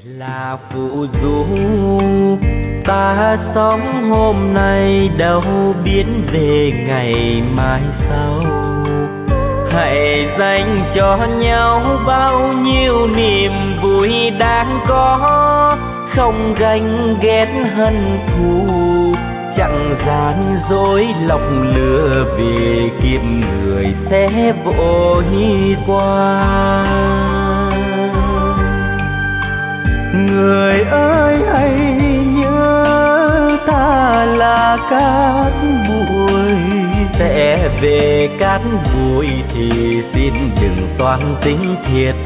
là phù du, ta sống hôm nay đâu biết về ngày mai sau. Hãy dành cho nhau bao nhiêu niềm vui đáng có, không ganh ghét hận thù, chẳng gian dối lòng lừa vì kiếp người sẽ vội qua. Người ơi hãy nhớ ta là cát bụi, sẽ về cát bụi thì xin đừng toan tính thiệt